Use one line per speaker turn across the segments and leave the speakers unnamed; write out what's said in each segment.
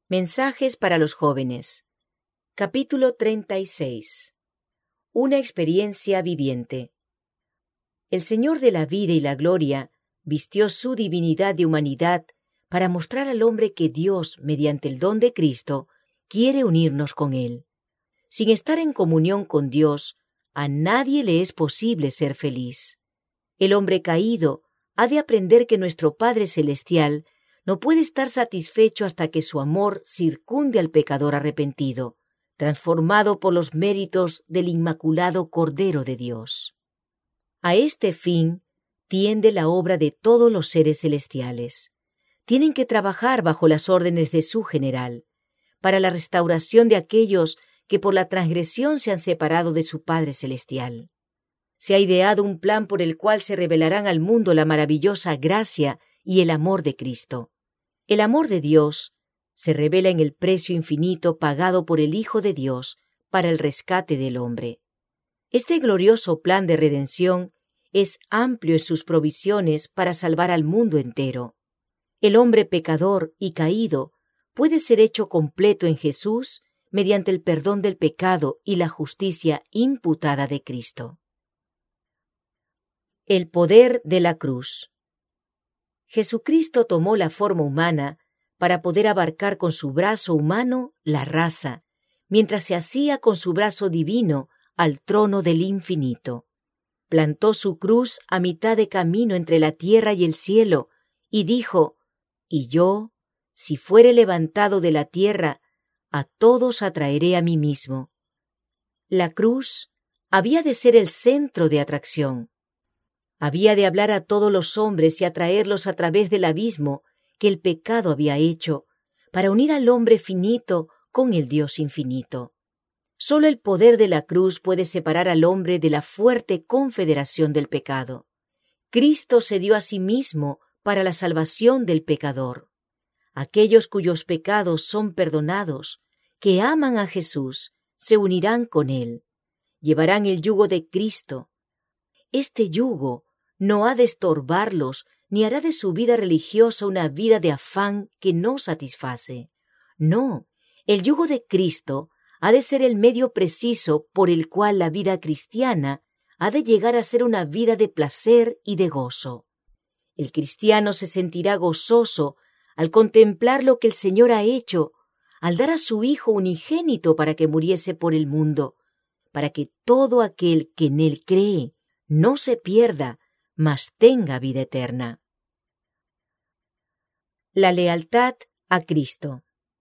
Mensajes para los jóvenes. Capítulo 36. Una experiencia viviente. El Señor de la vida y la gloria vistió su divinidad de humanidad para mostrar al hombre que Dios, mediante el don de Cristo, quiere unirnos con Él. Sin estar en comunión con Dios, a nadie le es posible ser feliz. El hombre caído ha de aprender que nuestro Padre Celestial no puede estar satisfecho hasta que su amor circunde al pecador arrepentido, transformado por los méritos del inmaculado Cordero de Dios. A este fin tiende la obra de todos los seres celestiales. Tienen que trabajar bajo las órdenes de su general, para la restauración de aquellos que por la transgresión se han separado de su Padre Celestial. Se ha ideado un plan por el cual se revelarán al mundo la maravillosa gracia y el amor de Cristo. El amor de Dios se revela en el precio infinito pagado por el Hijo de Dios para el rescate del hombre. Este glorioso plan de redención es amplio en sus provisiones para salvar al mundo entero. El hombre pecador y caído puede ser hecho completo en Jesús mediante el perdón del pecado y la justicia imputada de Cristo. El poder de la cruz. Jesucristo tomó la forma humana para poder abarcar con su brazo humano la raza, mientras se hacía con su brazo divino al trono del infinito. Plantó su cruz a mitad de camino entre la tierra y el cielo, y dijo: «Y yo, si fuere levantado de la tierra, a todos atraeré a mí mismo». La cruz había de ser el centro de atracción. Había de hablar a todos los hombres y atraerlos a través del abismo que el pecado había hecho, para unir al hombre finito con el Dios infinito. Solo el poder de la cruz puede separar al hombre de la fuerte confederación del pecado. Cristo se dio a sí mismo para la salvación del pecador. Aquellos cuyos pecados son perdonados, que aman a Jesús, se unirán con Él. Llevarán el yugo de Cristo. Este yugo no ha de estorbarlos ni hará de su vida religiosa una vida de afán que no satisface. No, el yugo de Cristo ha de ser el medio preciso por el cual la vida cristiana ha de llegar a ser una vida de placer y de gozo. El cristiano se sentirá gozoso al contemplar lo que el Señor ha hecho, al dar a su Hijo unigénito para que muriese por el mundo, para que todo aquel que en Él cree no se pierda, mas tenga vida eterna. La lealtad a Cristo.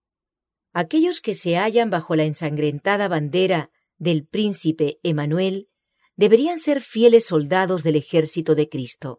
Aquellos que se hallan bajo la ensangrentada bandera del príncipe Emmanuel deberían ser fieles soldados del ejército de Cristo.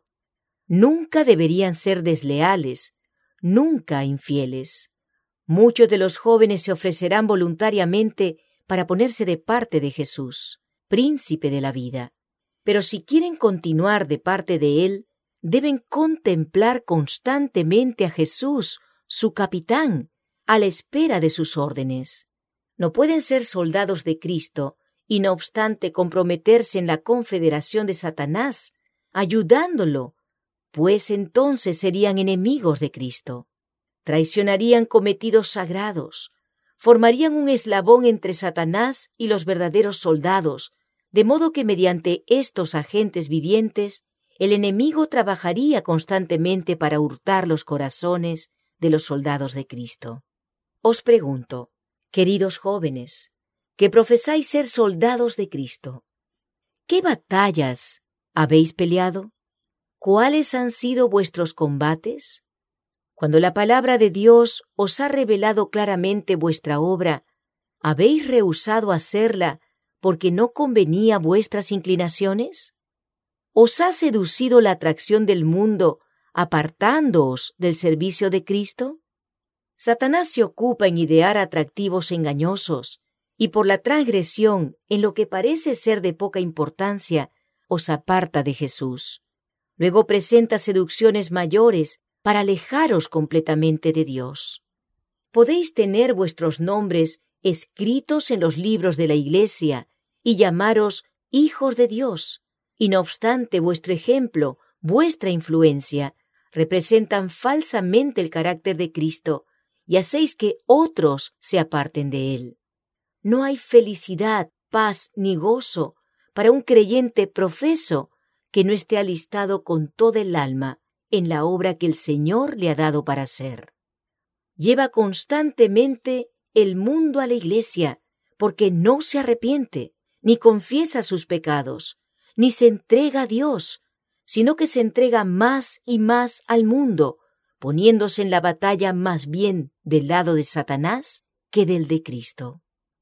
Nunca deberían ser desleales, nunca infieles. Muchos de los jóvenes se ofrecerán voluntariamente para ponerse de parte de Jesús, príncipe de la vida. Pero si quieren continuar de parte de Él, deben contemplar constantemente a Jesús, su capitán, a la espera de sus órdenes. No pueden ser soldados de Cristo y no obstante comprometerse en la confederación de Satanás, ayudándolo, pues entonces serían enemigos de Cristo. Traicionarían cometidos sagrados, formarían un eslabón entre Satanás y los verdaderos soldados, de modo que mediante estos agentes vivientes, el enemigo trabajaría constantemente para hurtar los corazones de los soldados de Cristo. Os pregunto, queridos jóvenes, que profesáis ser soldados de Cristo, ¿qué batallas habéis peleado? ¿Cuáles han sido vuestros combates? Cuando la palabra de Dios os ha revelado claramente vuestra obra, ¿habéis rehusado hacerla porque no convenía vuestras inclinaciones? ¿Os ha seducido la atracción del mundo, apartándoos del servicio de Cristo? Satanás se ocupa en idear atractivos engañosos, y por la transgresión en lo que parece ser de poca importancia, os aparta de Jesús. Luego presenta seducciones mayores para alejaros completamente de Dios. Podéis tener vuestros nombres escritos en los libros de la Iglesia y llamaros hijos de Dios, y no obstante vuestro ejemplo, vuestra influencia, representan falsamente el carácter de Cristo y hacéis que otros se aparten de él. No hay felicidad, paz ni gozo para un creyente profeso que no esté alistado con toda el alma en la obra que el Señor le ha dado para hacer. Lleva constantemente el mundo a la iglesia porque no se arrepiente, ni confiesa sus pecados, ni se entrega a Dios, sino que se entrega más y más al mundo, poniéndose en la batalla más bien del lado de Satanás que del de Cristo.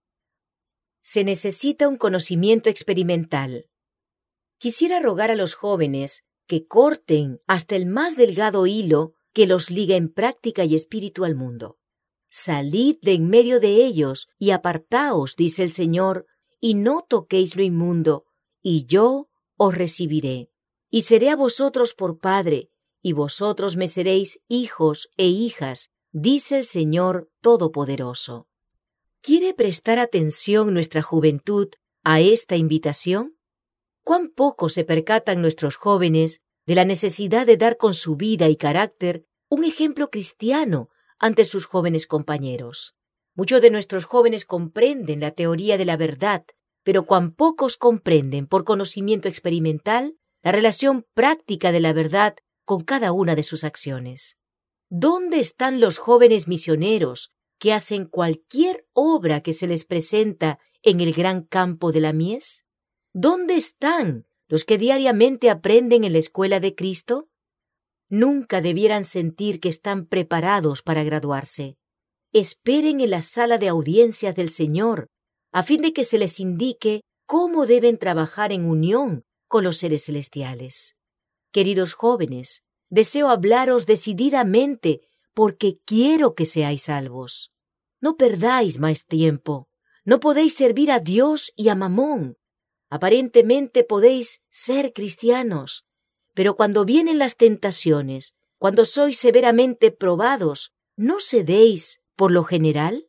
Se necesita un conocimiento experimental. Quisiera rogar a los jóvenes que corten hasta el más delgado hilo que los liga en práctica y espíritu al mundo. Salid de en medio de ellos y apartaos, dice el Señor, y no toquéis lo inmundo, y yo os recibiré. Y seré a vosotros por Padre, y vosotros me seréis hijos e hijas, dice el Señor Todopoderoso. ¿Quiere prestar atención nuestra juventud a esta invitación? ¿Cuán poco se percatan nuestros jóvenes de la necesidad de dar con su vida y carácter un ejemplo cristiano ante sus jóvenes compañeros? Muchos de nuestros jóvenes comprenden la teoría de la verdad, pero cuán pocos comprenden por conocimiento experimental la relación práctica de la verdad con cada una de sus acciones. ¿Dónde están los jóvenes misioneros que hacen cualquier obra que se les presenta en el gran campo de la mies? ¿Dónde están los que diariamente aprenden en la escuela de Cristo? Nunca debieran sentir que están preparados para graduarse. Esperen en la sala de audiencias del Señor, a fin de que se les indique cómo deben trabajar en unión con los seres celestiales. Queridos jóvenes, deseo hablaros decididamente porque quiero que seáis salvos. No perdáis más tiempo. No podéis servir a Dios y a Mamón. Aparentemente podéis ser cristianos, pero cuando vienen las tentaciones, cuando sois severamente probados, ¿no cedéis por lo general?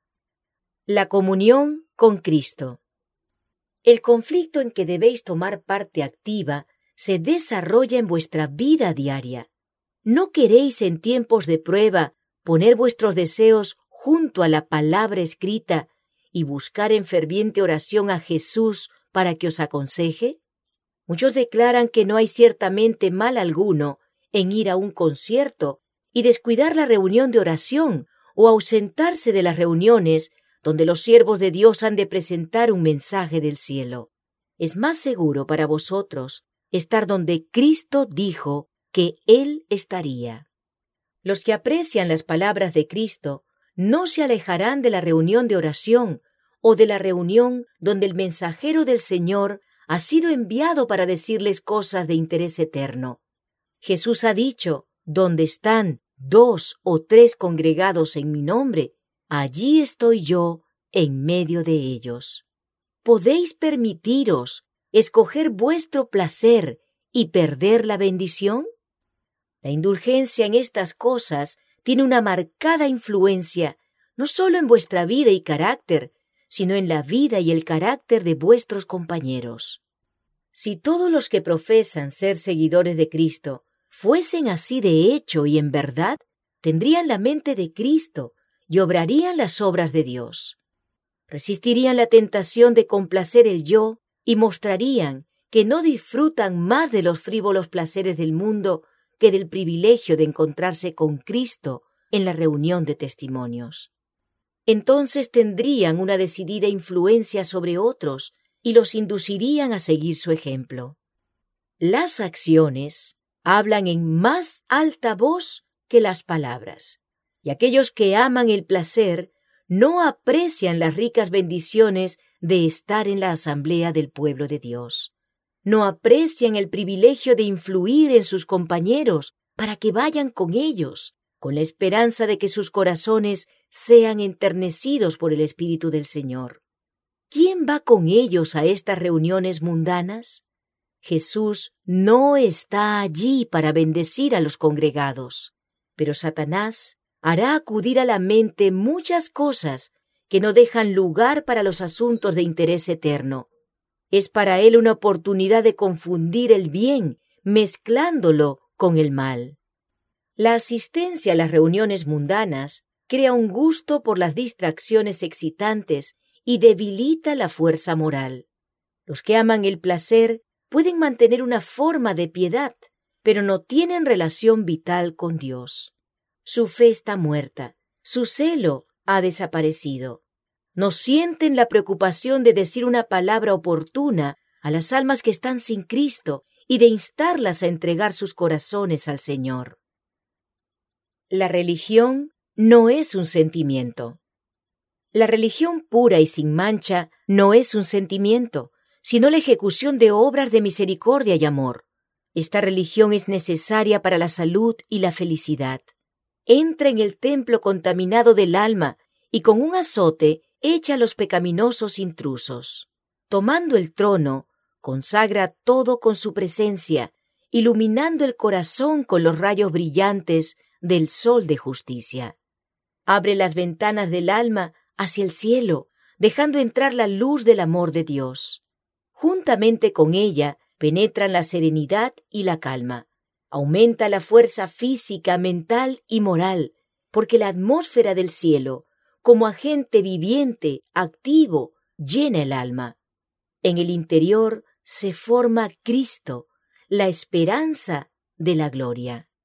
La comunión con Cristo. El conflicto en que debéis tomar parte activa se desarrolla en vuestra vida diaria. ¿No queréis en tiempos de prueba poner vuestros deseos junto a la palabra escrita y buscar en ferviente oración a Jesús para que os aconseje? Muchos declaran que no hay ciertamente mal alguno en ir a un concierto y descuidar la reunión de oración o ausentarse de las reuniones donde los siervos de Dios han de presentar un mensaje del cielo. Es más seguro para vosotros estar donde Cristo dijo que Él estaría. Los que aprecian las palabras de Cristo no se alejarán de la reunión de oración o de la reunión donde el mensajero del Señor ha sido enviado para decirles cosas de interés eterno. Jesús ha dicho, donde están 2 o 3 congregados en mi nombre, allí estoy yo en medio de ellos. ¿Podéis permitiros escoger vuestro placer y perder la bendición? La indulgencia en estas cosas tiene una marcada influencia, no solo en vuestra vida y carácter, sino en la vida y el carácter de vuestros compañeros. Si todos los que profesan ser seguidores de Cristo fuesen así de hecho y en verdad, tendrían la mente de Cristo y obrarían las obras de Dios. Resistirían la tentación de complacer el yo y mostrarían que no disfrutan más de los frívolos placeres del mundo que del privilegio de encontrarse con Cristo en la reunión de testimonios. Entonces tendrían una decidida influencia sobre otros y los inducirían a seguir su ejemplo. Las acciones hablan en más alta voz que las palabras, y aquellos que aman el placer no aprecian las ricas bendiciones de estar en la asamblea del pueblo de Dios. No aprecian el privilegio de influir en sus compañeros para que vayan con ellos, con la esperanza de que sus corazones sean enternecidos por el Espíritu del Señor. ¿Quién va con ellos a estas reuniones mundanas? Jesús no está allí para bendecir a los congregados, pero Satanás hará acudir a la mente muchas cosas que no dejan lugar para los asuntos de interés eterno. Es para él una oportunidad de confundir el bien, mezclándolo con el mal. La asistencia a las reuniones mundanas crea un gusto por las distracciones excitantes y debilita la fuerza moral. Los que aman el placer pueden mantener una forma de piedad, pero no tienen relación vital con Dios. Su fe está muerta, su celo ha desaparecido. No sienten la preocupación de decir una palabra oportuna a las almas que están sin Cristo y de instarlas a entregar sus corazones al Señor. La religión no es un sentimiento. La religión pura y sin mancha no es un sentimiento, sino la ejecución de obras de misericordia y amor. Esta religión es necesaria para la salud y la felicidad. Entra en el templo contaminado del alma y con un azote echa a los pecaminosos intrusos. Tomando el trono, consagra todo con su presencia, iluminando el corazón con los rayos brillantes del sol de justicia. Abre las ventanas del alma hacia el cielo, dejando entrar la luz del amor de Dios. Juntamente con ella penetran la serenidad y la calma. Aumenta la fuerza física, mental y moral, porque la atmósfera del cielo, como agente viviente, activo, llena el alma. En el interior se forma Cristo, la esperanza de la gloria.